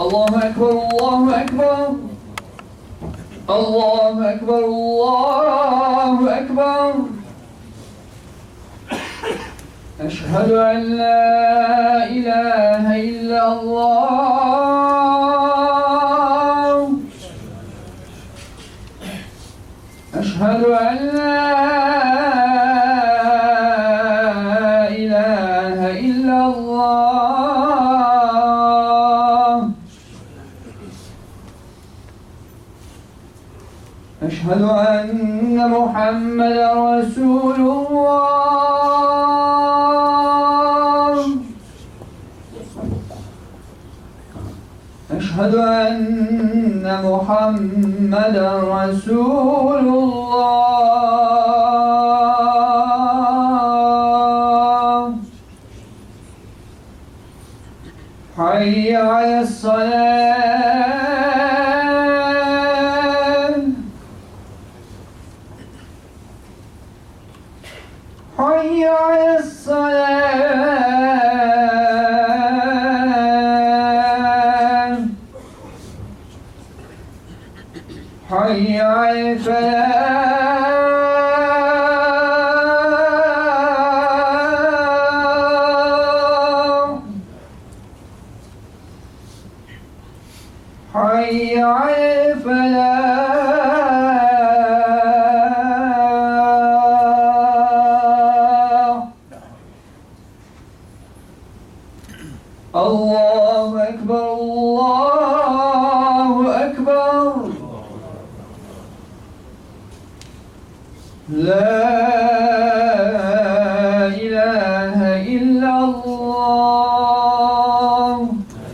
الله أكبر الله أكبر الله أكبر الله أكبر أشهد أن لا إله إلا الله أشهد أن لا إله إلا الله أشهد أن محمدا رسول الله أشهد أن محمدا رسول الله حي على الصلاة حي على الصلاة حي على الفلاح حي على الفلاح الله أكبر الله أكبر لا إله إلا الله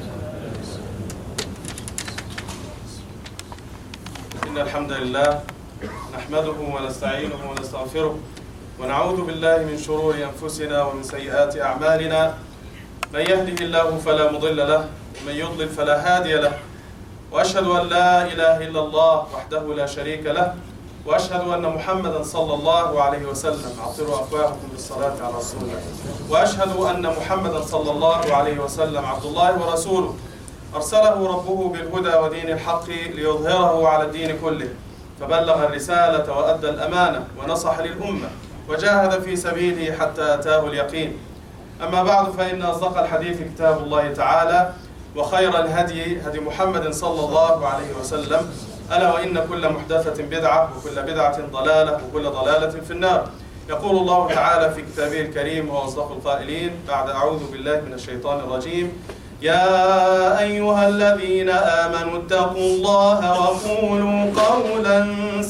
إن الحمد لله نحمده ونستعينه ونستغفره ونعوذ بالله من شرور أنفسنا ومن سيئات أعمالنا من يهده الله فلا مضل له ومن يضلل فلا هادي له وأشهد أن لا إله إلا الله وحده لا شريك له وأشهد أن محمدا صلى الله عليه وسلم عطروا أفواهكم بالصلاة على رسول الله وأشهد أن محمدا صلى الله عليه وسلم عبد الله ورسوله أرسله ربه بالهدى ودين الحق ليظهره على الدين كله فبلغ الرسالة وأدى الأمانة ونصح للأمة وجاهد في سبيله حتى أتاه اليقين أما بعد فإن أصدق الحديث كتاب الله تعالى وخير الهدي هدي محمد صلى الله عليه وسلم ألا وإن كل محدثة بدعة وكل بدعة ضلالة وكل ضلالة في النار يقول الله تعالى في كتابه الكريم وهو أصدق القائلين بعد أعوذ بالله من الشيطان الرجيم يا أيها الذين آمنوا اتقوا الله وقولوا قولا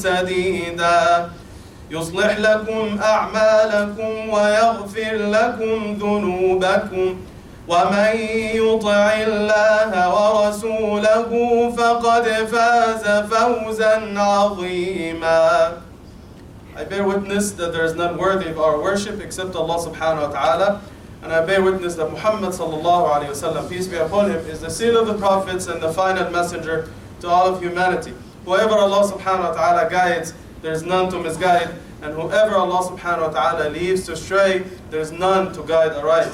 سديدا يصلح لكم أعمالكم ويغفر لكم ذنوبكم ومن يطع الله ورسوله فقد فاز فوزا عظيما. I bear witness that there is none worthy of our worship except Allah subhanahu wa ta'ala, and I bear witness that Muhammad sallallahu alayhi wa sallam, peace be upon him, is the seal of the prophets and the final messenger to all of humanity. Whoever Allah subhanahu wa ta'ala guides, there is none to misguide, and whoever Allah subhanahu wa ta'ala leaves to stray, there is none to guide aright.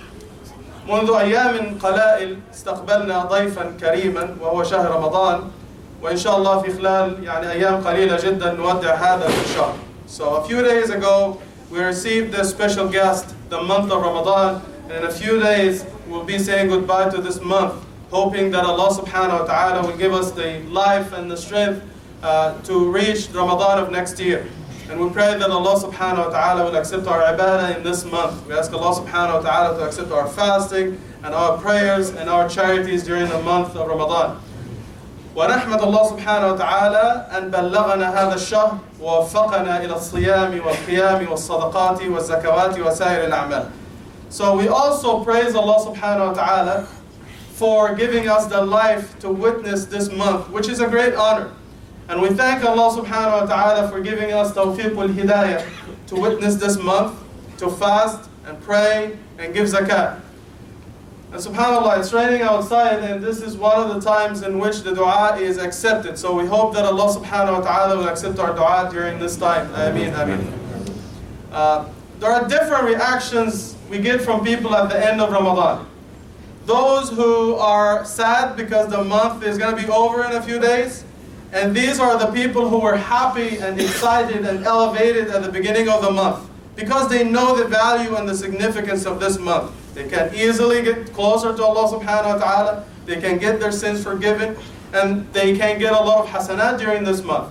منذ أيام قلائل استقبلنا ضيفا كريما وهو شهر رمضان وإن شاء الله في خلال أيام قليلة جدا نودع هذا الشهر. So a few days ago we received this special guest, the month of Ramadan, and in a few days we'll be saying goodbye to this month, hoping that Allah subhanahu wa ta'ala will give us the life and the strength to reach Ramadan of next year. And we pray that Allah subhanahu wa ta'ala will accept our ibadah in this month. We ask Allah subhanahu wa ta'ala to accept our fasting and our prayers and our charities during the month of Ramadan. ونحمد الله سبحانه وتعالى أن بلغنا هذا الشهر ووفقنا إلى الصيام والقيام والصدقات والزكوات وسائر الأعمال. So we also praise Allah subhanahu wa ta'ala for giving us the life to witness this month, which is a great honor. And we thank Allah subhanahu wa ta'ala for giving us tawfiq wal hidayah to witness this month, to fast and pray and give zakat. And subhanAllah, it's raining outside and this is one of the times in which the dua is accepted. So we hope that Allah subhanahu wa ta'ala will accept our dua during this time. Ameen, ameen. There are different reactions we get from people at the end of Ramadan. those who are sad because the month is going to be over in a few days. And these are the people who were happy and excited and elevated at the beginning of the month because they know the value and the significance of this month. They can easily get closer to Allah subhanahu wa ta'ala. They can get their sins forgiven, and they can get a lot of hasanat during this month.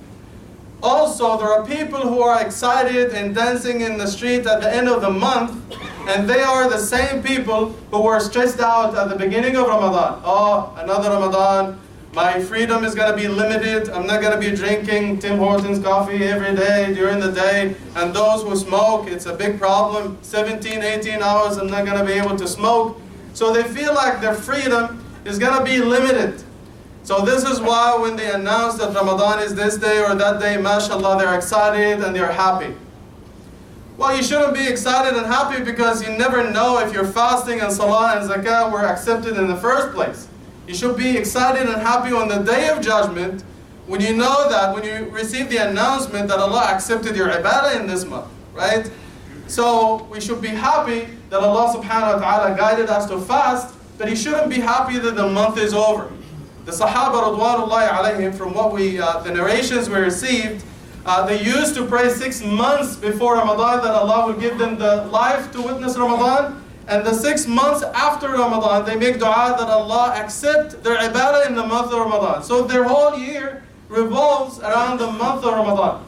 Also, there are people who are excited and dancing in the street at the end of the month, and they are the same people who were stressed out at the beginning of Ramadan. Oh, another Ramadan. My freedom is going to be limited. I'm not going to be drinking Tim Hortons coffee every day during the day. And those who smoke, it's a big problem. 17, 18 hours, I'm not going to be able to smoke. So they feel like their freedom is going to be limited. So this is why when they announce that Ramadan is this day or that day, mashallah, they're excited and they're happy. Well, you shouldn't be excited and happy because you never know if your fasting and salah and zakah were accepted in the first place. You should be excited and happy on the day of judgment when you know that, when you receive the announcement that Allah accepted your ibadah in this month, right? So we should be happy that Allah subhanahu wa ta'ala guided us to fast, but you shouldn't be happy that the month is over. The Sahaba radwanullahi alayhim, from what the narrations we received, they used to pray 6 months before Ramadan that Allah would give them the life to witness Ramadan. And the 6 months after Ramadan, they make dua that Allah accept their ibadah in the month of Ramadan. So their whole year revolves around the month of Ramadan.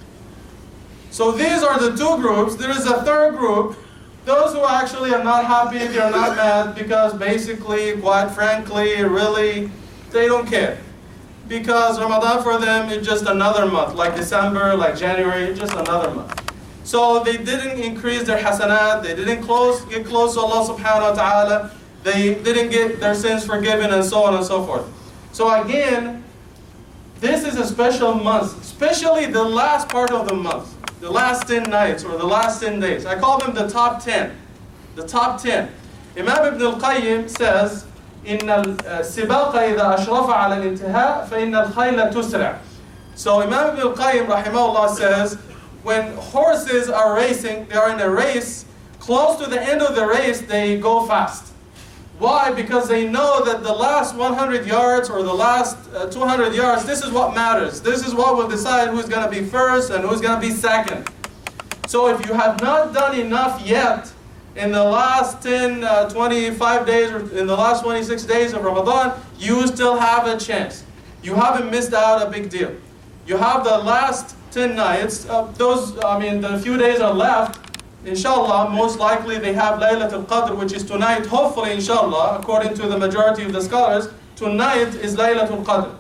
So these are the two groups. There is a third group. Those who actually are not happy, they are not mad, because basically, quite frankly, really, they don't care. Because Ramadan for them is just another month, like December, like January, just another month. So they didn't increase their hasanat, they didn't get close to Allah subhanahu wa ta'ala, they didn't get their sins forgiven, and so on and so forth. So again, this is a special month, especially the last part of the month, the last 10 nights or the last 10 days. I call them the top 10. The top 10. Imam Ibn al-Qayyim says, إِنَّ السِّبَاقَ إِذَا أَشْرَفَ عَلَى الْإِنْتِهَاءِ فَإِنَّ الْخَيْلَ تُسْرِعُ. So Imam Ibn al-Qayyim rahimahullah says, when horses are racing, they are in a race, close to the end of the race, they go fast. Why? Because they know that the last 100 yards or the last 200 yards, this is what matters. This is what will decide who's going to be first and who's going to be second. So if you have not done enough yet in the last 25 days or in the last 26 days of Ramadan, you still have a chance. You haven't missed out a big deal. You have the last 10 nights, the few days are left. Inshallah, most likely they have Laylatul Qadr, which is tonight, hopefully inshallah, according to the majority of the scholars, tonight is Laylatul Qadr.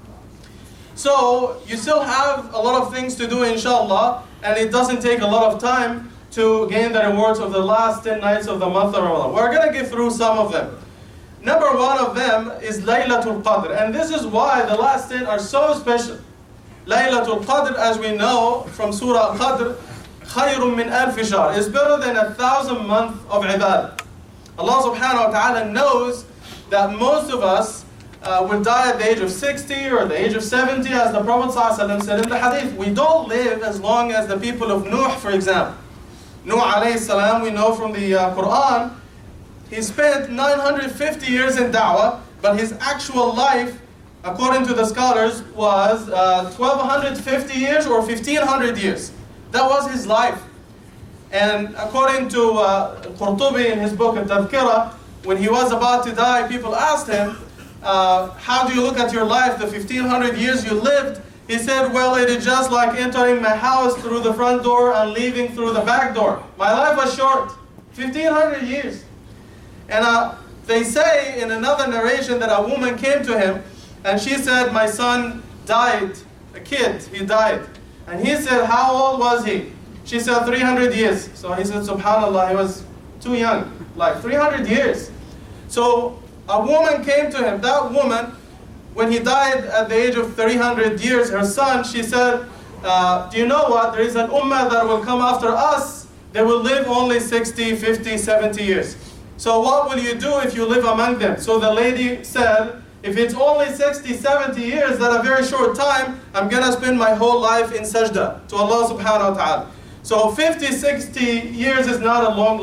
So, you still have a lot of things to do inshallah, and it doesn't take a lot of time to gain the rewards of the last 10 nights of the month of Ramadan. We're going to get through some of them. Number one of them is Laylatul Qadr, and this is why the last 10 are so special. Laylatul Qadr, as we know from Surah Al-Qadr, خَيْرٌ مِّنْ أَلْفِ شَهْرٍ, is better than 1,000 months of ibadah. Allah subhanahu wa ta'ala knows that most of us will die at the age of 60 or the age of 70, as the Prophet ﷺ said in the hadith. We don't live as long as the people of Nuh, for example. Nuh alayhi salam, we know from the Quran, he spent 950 years in da'wah, but his actual life, according to the scholars, was 1,250 years or 1,500 years. That was his life. And according to Qurtubi in his book Al-Tadhkirah, when he was about to die, people asked him, how do you look at your life, the 1,500 years you lived? He said, well, it is just like entering my house through the front door and leaving through the back door. My life was short, 1,500 years. And they say in another narration that a woman came to him and she said, my son died, a kid, he died. And he said, how old was he? She said, 300 years. So he said, subhanAllah, he was too young, like 300 years. So a woman came to him. That woman, when he died at the age of 300 years, her son, she said, do you know what? There is an ummah that will come after us. They will live only 60, 50, 70 years. So what will you do if you live among them? So the lady said, if it's only 60, 70 years, that a very short time, I'm going to spend my whole life in sajda to Allah subhanahu wa ta'ala. So 50, 60 years is not a long life.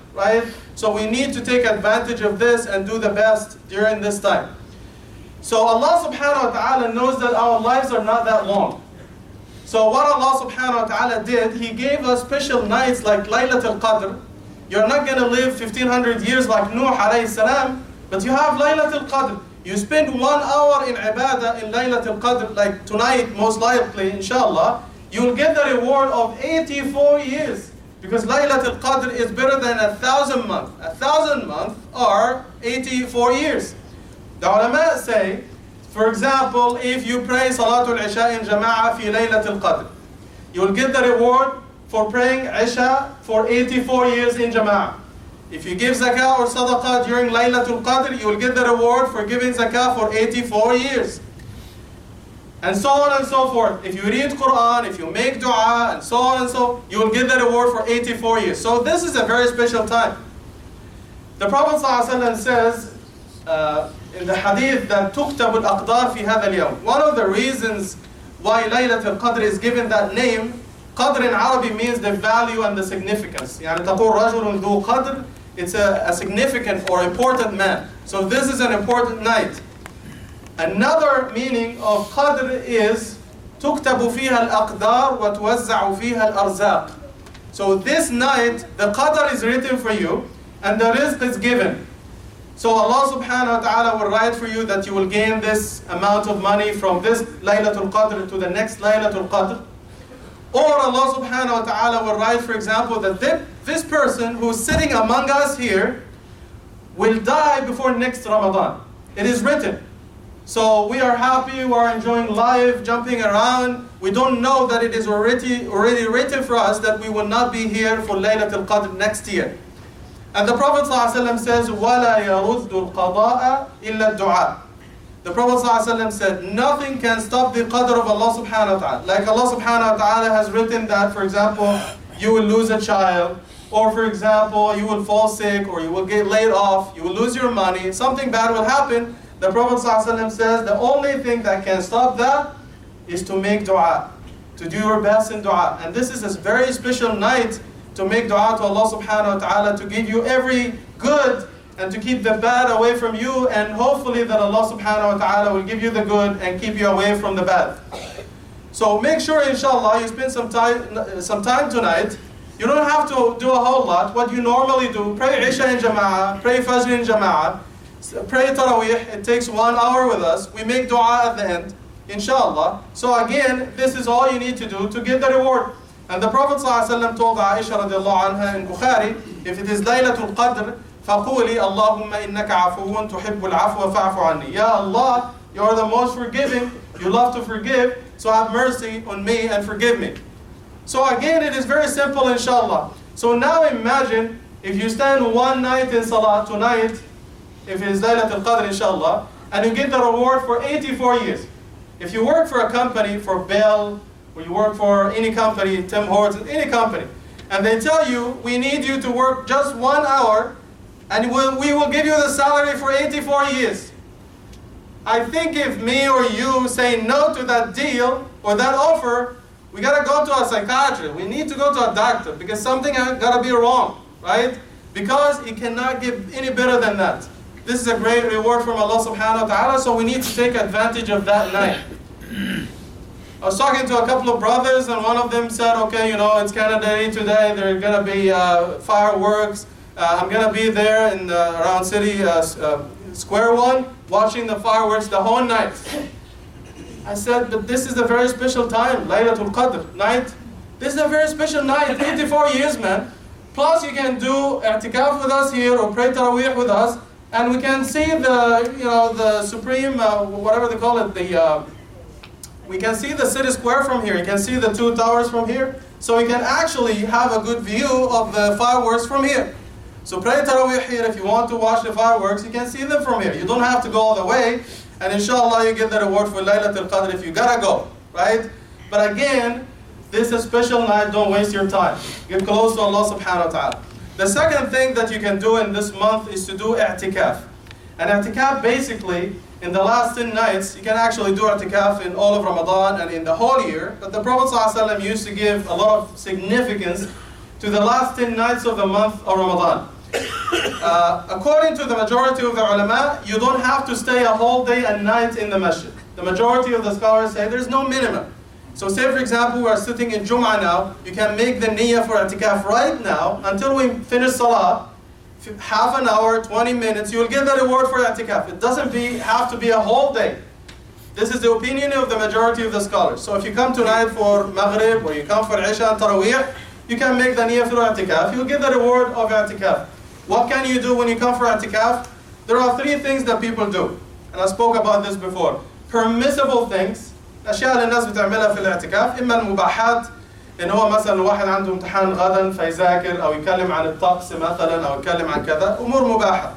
right? So we need to take advantage of this and do the best during this time. So Allah subhanahu wa ta'ala knows that our lives are not that long. So what Allah subhanahu wa ta'ala did, He gave us special nights like Laylatul Qadr. You're not going to live 1500 years like Nuh alayhi salam, but you have Laylatul Qadr. You spend 1 hour in ibadah in Laylatul Qadr, like tonight most likely, inshallah, you will get the reward of 84 years. Because Laylatul Qadr is better than 1,000 months. 1,000 months are 84 years. The ulama say, for example, if you pray Salatul Isha in Jama'ah fi Laylatul Qadr, you will get the reward for praying Isha for 84 years in Jama'ah. If you give zakah or sadaqah during Laylatul Qadr, you will get the reward for giving zakah for 84 years. And so on and so forth. If you read Quran, if you make dua, and so on and so, you will get the reward for 84 years. So this is a very special time. The Prophet ﷺ says in the hadith that تُكْتَبُ الْأَقْدَارِ فِي هَذَا الْيَوْمِ. One of the reasons why Laylatul Qadr is given that name, Qadr in Arabic means the value and the significance. يعني تقول رجل ذو قدر, it's a significant or important man. So this is an important night. Another meaning of Qadr is تُكْتَبُ فِيهَا الْأَقْدَارِ وَتُوَزَّعُ فِيهَا الْأَرْزَاقِ. So this night, the Qadr is written for you and the rizq is given. So Allah subhanahu wa ta'ala will write for you that you will gain this amount of money from this Laylatul Qadr to the next Laylatul Qadr. Or Allah subhanahu wa ta'ala will write, for example, that this person who's sitting among us here will die before next Ramadan. It is written. So we are happy, we are enjoying life, jumping around. We don't know that it is already written for us that we will not be here for Laylatul Qadr next year. And the Prophet ﷺ says, وَلَا يَرُدُّ الْقَضَاءَ إِلَّا الدُّعَاء. The Prophet ﷺ said, nothing can stop the qadr of Allah subhanahu wa ta'ala. Like Allah subhanahu wa ta'ala has written that, for example, you will lose a child, or for example, you will fall sick, or you will get laid off, you will lose your money, something bad will happen. The Prophet ﷺ says, the only thing that can stop that is to make dua, to do your best in dua. And this is a very special night to make dua to Allah subhanahu wa ta'ala, to give you every good and to keep the bad away from you, and hopefully that Allah subhanahu wa ta'ala will give you the good and keep you away from the bad. So make sure, inshallah, you spend some time tonight. You don't have to do a whole lot. What you normally do, pray Isha in Jama'ah, pray Fajr in Jama'ah, pray Taraweeh. It takes 1 hour with us. We make dua at the end, inshallah. So again, this is all you need to do to get the reward. And the Prophet ﷺ told Aisha radiallahu anha in Bukhari, if it is Laylatul Qadr, فَقُولِي اللَّهُمَّ إِنَّكَ عَفُوٌّ تُحِبُّ الْعَفْوَ فَاعْفُ عَنِّي. Ya Allah, you are the most forgiving, you love to forgive, so have mercy on me and forgive me. So again, it is very simple, inshallah. So now imagine, if you stand one night in Salah tonight, if it is Laylatul Qadr, inshallah, and you get the reward for 84 years. If you work for a company, for Bell, or you work for any company, Tim Hortons, any company, and they tell you, we need you to work just 1 hour, and we will give you the salary for 84 years. I think if me or you say no to that deal or that offer, we gotta go to a psychiatrist. We need to go to a doctor because something gotta be wrong, right? Because it cannot get any better than that. This is a great reward from Allah subhanahu wa ta'ala, so we need to take advantage of that night. I was talking to a couple of brothers, and one of them said, okay, you know, it's Canada Day today, there are gonna be fireworks. I'm going to be there in around City Square 1 watching the fireworks the whole night. I said, but this is a very special time, Laylatul Qadr night. This is a very special night, 84 years, man. Plus you can do i'tikaf with us here or pray Taraweeh with us, and we can see the, you know, the supreme, whatever they call it, we can see the City Square from here. You can see the 2 towers from here. So you can actually have a good view of the fireworks from here. So pray Taraweeh here. If you want to watch the fireworks, you can see them from here. You don't have to go all the way. And inshallah, you get the reward for Laylatul Qadr if you gotta go, right? But again, this is a special night. Don't waste your time. Get close to Allah subhanahu wa ta'ala. The second thing that you can do in this month is to do i'tikaf. And i'tikaf, basically, in the last 10 nights, you can actually do i'tikaf in all of Ramadan and in the whole year. But the Prophet ﷺ used to give a lot of significance to the last 10 nights of the month of Ramadan. According to the majority of the ulama, you don't have to stay a whole day and night in the masjid. The majority of the scholars say there's no minimum. So say for example, we are sitting in Jum'ah now, you can make the niyyah for i'tikaf right now until we finish salah, half an hour, 20 minutes, you will get the reward for i'tikaf. It doesn't have to be a whole day. This is the opinion of the majority of the scholars. So if you come tonight for Maghrib or you come for Isha and Taraweeh, you can make the niyyah for i'tikaf. You'll get the reward of i'tikaf. What can you do when you come for i'tikaf? There are three things that people do. And I spoke about this before. Permissible things. الأشياء اللي الناس بتعملها في الاعتكاف إما المباحات إن هو مثلا الواحد عنده امتحان غدا فيذاكر أو يتكلم عن الطقس مثلا أو يتكلم عن كذا أمور مباحة.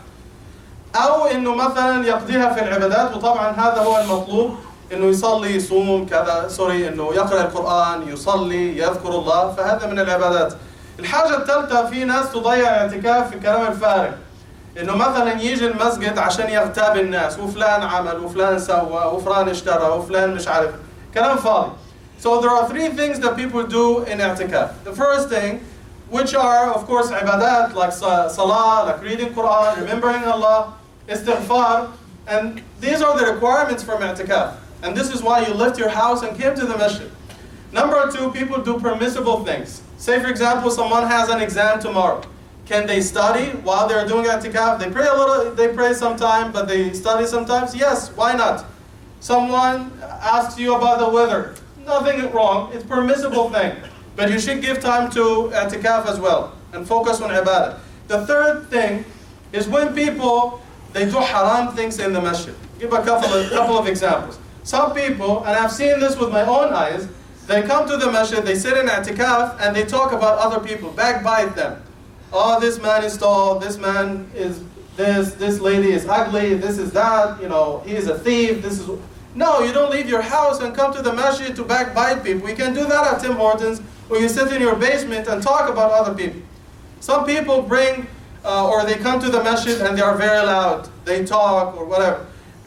أو إنه مثلا يقضيها في العبادات وطبعا هذا هو المطلوب إنه يصلي يصوم كذا إنه يقرأ القرآن يصلي يذكر الله فهذا من العبادات. الحاجة الثالثة في ناس تضيع اعتكاف في الكلام الفارغ إنه مثلا يجي المسجد عشان يغتاب الناس وفلان عمل وفلان سوى وفلان اشترى وفلان مش عارف كلام فاضي. So there are three things that people do in i'tikaf. The first thing, which are of course ibadat like salah, like reading Quran, remembering Allah, istighfar, and these are the requirements for i'tikaf. And this is why you left your house and came to the masjid. Number two, people do permissible things. Say for example, someone has an exam tomorrow. Can they study while they're doing i'tikaf? They pray a little, they pray sometime, but they study sometimes? Yes, why not? Someone asks you about the weather. Nothing wrong, it's a permissible thing. But you should give time to i'tikaf as well and focus on ibadah. The third thing is when people, they do haram things in the masjid. Give a couple of examples. Some people, and I've seen this with my own eyes, they come to the masjid, they sit in i'tikaf, and they talk about other people, backbite them. Oh, this man is tall, this man is this lady is ugly, this is that, you know, he is a thief, this is... No, you don't leave your house and come to the masjid to backbite people. You can do that at Tim Hortons, or you sit in your basement and talk about other people. Some people bring, or they come to the masjid and they are very loud. They talk or whatever.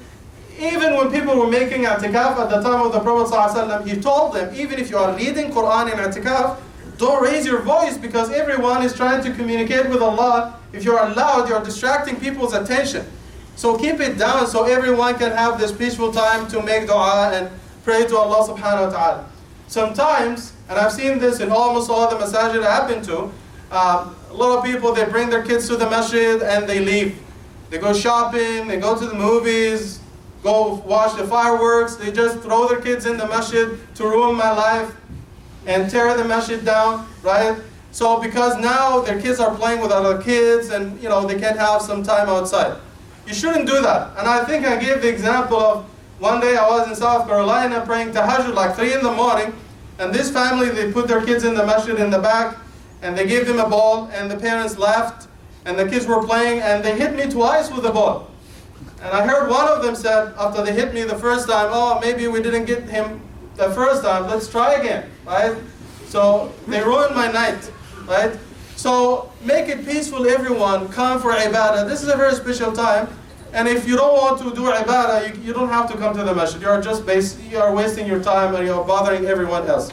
Even when people were making i'tikaf at the time of the Prophet ﷺ, he told them, even if you are reading Quran in i'tikaf, don't raise your voice because everyone is trying to communicate with Allah. If you are loud, you're distracting people's attention. So keep it down so everyone can have this peaceful time to make dua and pray to Allah subhanahu wa ta'ala. Sometimes, and I've seen this in almost all the masajid I've been to, a lot of people, they bring their kids to the masjid and they leave. They go shopping, they go to the movies, go watch the fireworks, they just throw their kids in the masjid to ruin my life and tear the masjid down, right? So because now their kids are playing with other kids and you know they can have some time outside. You shouldn't do that. And I think I gave the example of one day I was in South Carolina praying tahajjud like 3 in the morning, and this family, they put their kids in the masjid in the back and they gave them a ball and the parents left and the kids were playing and they hit me twice with the ball. And I heard one of them said after they hit me the first time, oh, maybe we didn't get him the first time, let's try again, right? So they ruined my night, right? So make it peaceful, everyone, come for ibadah. This is a very special time. And if you don't want to do ibadah, you don't have to come to the masjid. You are wasting your time and you're bothering everyone else.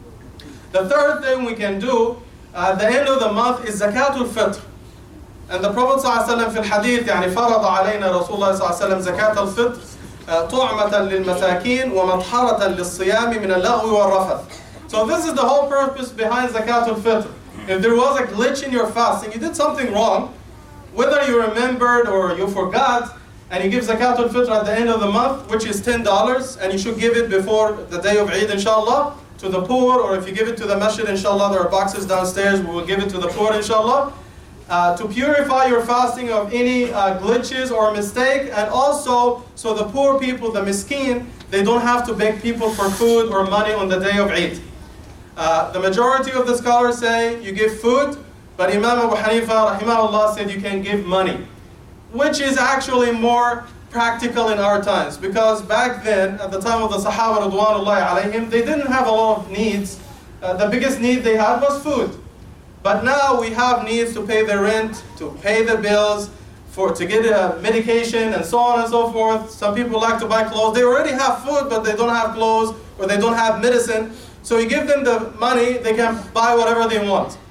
The third thing we can do at the end of the month is zakatul fitr. And the Prophet ﷺ في الحديث يعني فرض علينا رسول الله صلى الله عليه وسلم زكاة الفطر طعمة للمساكين ومطهرة للصيام من اللغو والرفث. So this is the whole purpose behind zakatul fitr. If there was a glitch in your fasting, you did something wrong, whether you remembered or you forgot, and you give zakatul fitr at the end of the month, which is $10, and you should give it before the day of Eid, inshallah, to the poor, or if you give it to the masjid, inshallah, there are boxes downstairs, we will give it to the poor, inshallah. To purify your fasting of any glitches or mistake, and also so the poor people, the miskeen, they don't have to beg people for food or money on the day of Eid. The majority of the scholars say you give food, but Imam Abu Hanifa rahimahullah said you can give money, which is actually more practical in our times, because back then, at the time of the Sahaba radwanullahi alayhim, they didn't have a lot of needs. The biggest need they had was food. But now we have needs to pay the rent, to pay the bills, to get medication and so on and so forth. Some people like to buy clothes. They already have food, but they don't have clothes, or they don't have medicine. So you give them the money, they can buy whatever they want.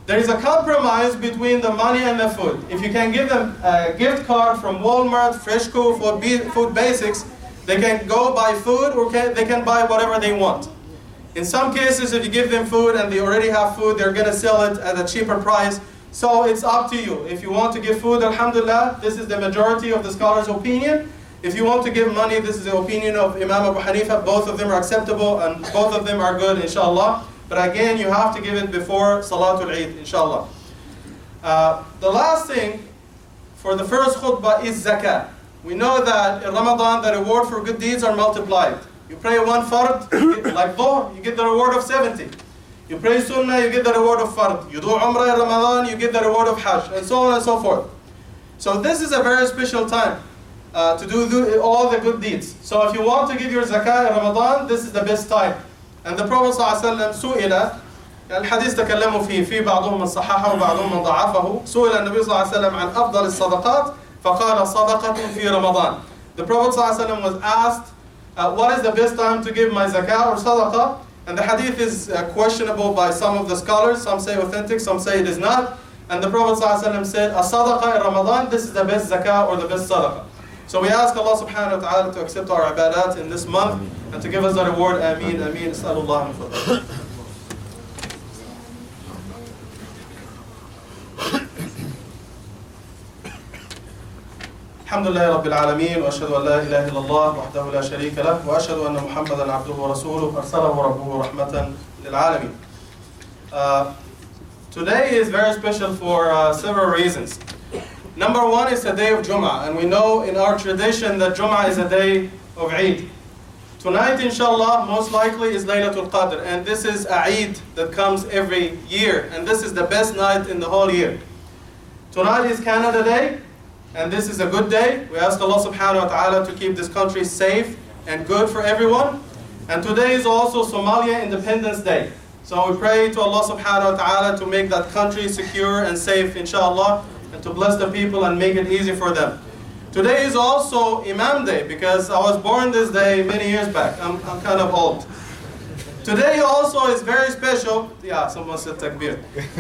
There is a compromise between the money and the food. If you can give them a gift card from Walmart, Freshco, Food Basics, they can go buy food or they can buy whatever they want. In some cases, if you give them food and they already have food, they're going to sell it at a cheaper price. So it's up to you. If you want to give food, alhamdulillah, this is the majority of the scholars' opinion. If you want to give money, this is the opinion of Imam Abu Hanifa. Both of them are acceptable and both of them are good, inshallah. But again, you have to give it before Salatul Eid, inshallah. The last thing for the first khutbah is zakah. We know that in Ramadan, the reward for good deeds are multiplied. You pray one fard, like Dhuhr, you get the reward of 70. You pray Sunnah, you get the reward of fard. You do Umrah in Ramadan, you get the reward of Hajj, and so on and so forth. So this is a very special time to do all the good deeds. So if you want to give your zakah in Ramadan, this is the best time. And the Prophet ﷺ سئل الحديث تكلموا فيه في بعضهم من صححه وبعضهم من ضعفه سئل النبي صلى الله عليه وسلم عن أفضل الصدقات فقال صدقة في رمضان. The Prophet ﷺ was asked what is the best time to give my zakah or sadaqah, and the hadith is questionable by some of the scholars. Some say authentic, some say it is not. And the Prophet ﷺ said a sadaqah in Ramadan, this is the best zakah or the best sadaqah. So we ask Allah subhanahu wa ta'ala to accept our ibadat in this month and to give us the reward. Ameen, ameen. As'alullah min fadlih. Alhamdulillah Rabbil Alameen, wa ashhadu an la ilaha illallah wahdahu la sharika lah, wa ashhadu anna Muhammadan abduhu wa rasuluhu arsalahu rabbuhu rahmatan lil alamin. Today is very special for several reasons. Number one is the day of Jum'ah, and we know in our tradition that Jum'ah is a day of Eid. Tonight, inshallah, most likely is Laylatul Qadr, and this is a Eid that comes every year, and this is the best night in the whole year. Tonight is Canada Day, and this is a good day. We ask Allah subhanahu wa ta'ala to keep this country safe and good for everyone. And today is also Somalia Independence Day. So we pray to Allah subhanahu wa ta'ala to make that country secure and safe, inshallah, and to bless the people and make it easy for them. Today is also Imam Day, because I was born this day many years back. I'm kind of old. Today also is very special. Yeah, someone said takbir.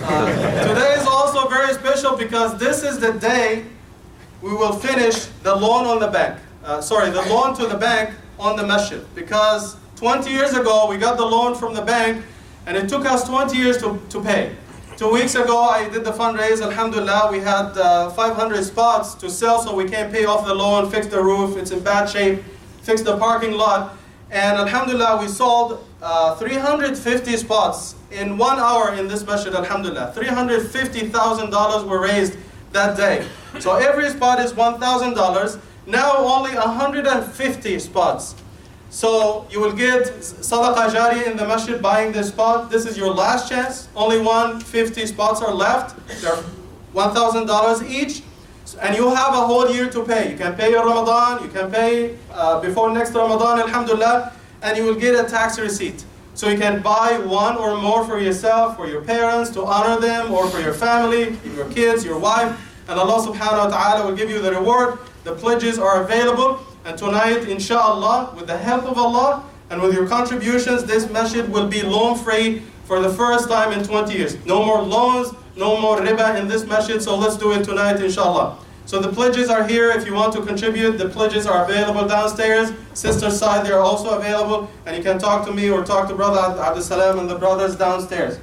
Today is also very special because this is the day we will finish the loan on the bank. The loan to the bank on the masjid. Because 20 years ago we got the loan from the bank and it took us 20 years to pay. 2 weeks ago, I did the fundraise. Alhamdulillah, we had 500 spots to sell, so we can pay off the loan, fix the roof, it's in bad shape, fix the parking lot. And alhamdulillah, we sold 350 spots in 1 hour in this masjid, alhamdulillah. $350,000 were raised that day. So every spot is $1,000. Now only 150 spots. So you will get sadaqah jariyah in the masjid buying this spot. This is your last chance. Only 150 spots are left. They're $1,000 each. And you have a whole year to pay. You can pay your Ramadan, you can pay before next Ramadan, alhamdulillah, and you will get a tax receipt. So you can buy one or more for yourself, for your parents, to honor them, or for your family, your kids, your wife. And Allah subhanahu wa ta'ala will give you the reward. The pledges are available. And tonight, inshallah, with the help of Allah and with your contributions, this masjid will be loan-free for the first time in 20 years. No more loans, no more riba in this masjid, so let's do it tonight, inshallah. So the pledges are here. If you want to contribute, the pledges are available downstairs. Sister's side, they are also available. And you can talk to me or talk to Brother Abdul Salam and the brothers downstairs.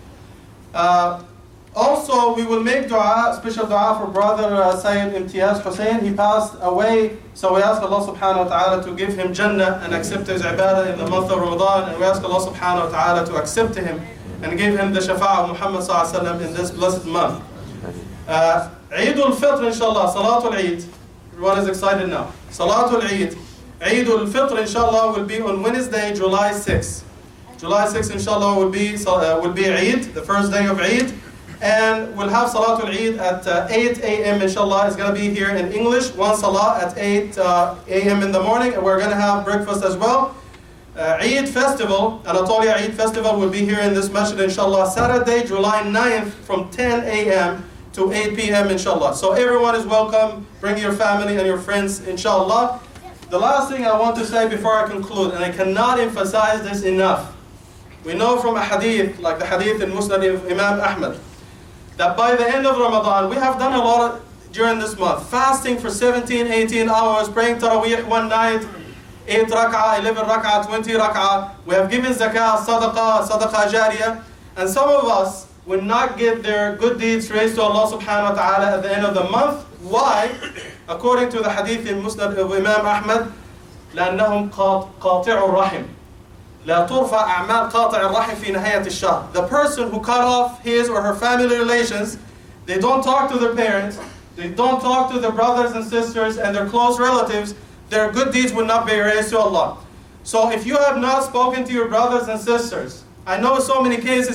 Also, we will make dua, special dua for Brother Sayyid Imtiaz Hussein. He passed away, so we ask Allah subhanahu wa ta'ala to give him Jannah and accept his ibadah in the month of Ramadan. And we ask Allah subhanahu wa ta'ala to accept him and give him the shafa'ah of Muhammad sallallahu alayhi wa sallam in this blessed month. Eid al-Fitr, inshallah, Salatul Eid. Everyone is excited now. Salatul Eid. Eid al-Fitr, inshallah, will be on Wednesday, July 6th. July 6th, inshallah, will be Eid, the first day of Eid. And we'll have Salatul Eid at 8 a.m. inshallah. It's going to be here in English. One Salah at 8 a.m. in the morning. And we're going to have breakfast as well. Eid Festival, Anatolia Eid Festival will be here in this masjid inshallah. Saturday, July 9th from 10 a.m. to 8 p.m. inshallah. So everyone is welcome. Bring your family and your friends inshallah. The last thing I want to say before I conclude, and I cannot emphasize this enough. We know from a hadith, like the hadith in Musnad of Imam Ahmad, that by the end of Ramadan, we have done a lot during this month. Fasting for 17, 18 hours, praying Taraweeh one night, 8 rak'ah, 11 rak'ah, 20 rak'ah. We have given zakah, sadaqah jariyah. And some of us will not get their good deeds raised to Allah subhanahu wa ta'ala at the end of the month. Why? According to the hadith in Musnad of Imam Ahmad, لأنهم قاطع الرحم. لا ترفع أعمال قاطع الرحم في نهاية الشهر. The person who cut off his or her family relations, they don't talk to their parents, they don't talk to their brothers and sisters and their close relatives, their good deeds will not be raised to Allah. So if you have not spoken to your brothers and sisters, I know so many cases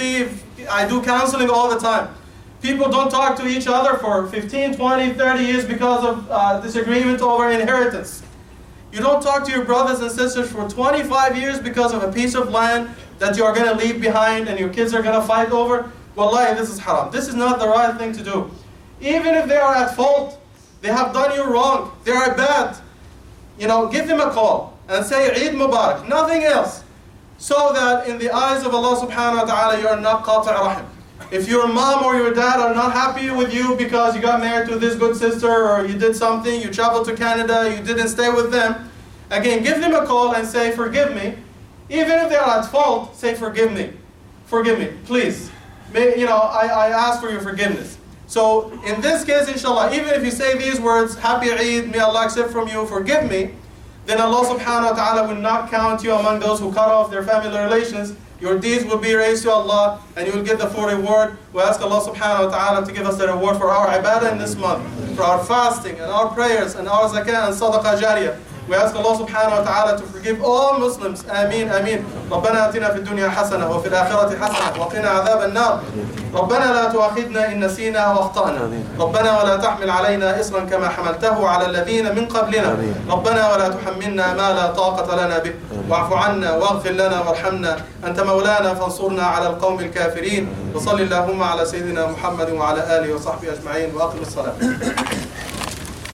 I do counseling all the time. People don't talk to each other for 15, 20, 30 years because of disagreement over inheritance. You don't talk to your brothers and sisters for 25 years because of a piece of land that you are going to leave behind and your kids are going to fight over. Wallahi, this is haram. This is not the right thing to do. Even if they are at fault, they have done you wrong, they are bad, give them a call and say Eid Mubarak, nothing else. So that in the eyes of Allah subhanahu wa ta'ala, you are not qati' rahim. If your mom or your dad are not happy with you because you got married to this good sister or you did something, you traveled to Canada, you didn't stay with them, again, give them a call and say, forgive me. Even if they are at fault, say, forgive me. Forgive me, please. I ask for your forgiveness. So in this case, inshallah, even if you say these words, Happy Eid, may Allah accept from you, forgive me, then Allah subhanahu wa ta'ala will not count you among those who cut off their family relations. Your deeds will be raised to Allah and you will get the full reward. We ask Allah subhanahu wa ta'ala to give us the reward for our ibadah in this month, for our fasting and our prayers and our zakah and sadaqah jariyah. We ask Allah subhanahu wa ta'ala to forgive all Muslims. Ameen, ameen. ربنا آتنا في الدنيا حسنة وفي الآخرة حسنة وقنا عذاب النار. ربنا لا تؤاخذنا إن نسينا واخطأنا. ربنا ولا تحمل علينا إصرا كما حملته على الذين من قبلنا. ربنا ولا تحملنا ما لا طاقة لنا به. واعف عنا واغفر لنا وارحمنا. أنت مولانا فانصرنا على القوم الكافرين. وصل اللهم على سيدنا محمد وعلى آله وصحبه أجمعين وأقم الصلاة.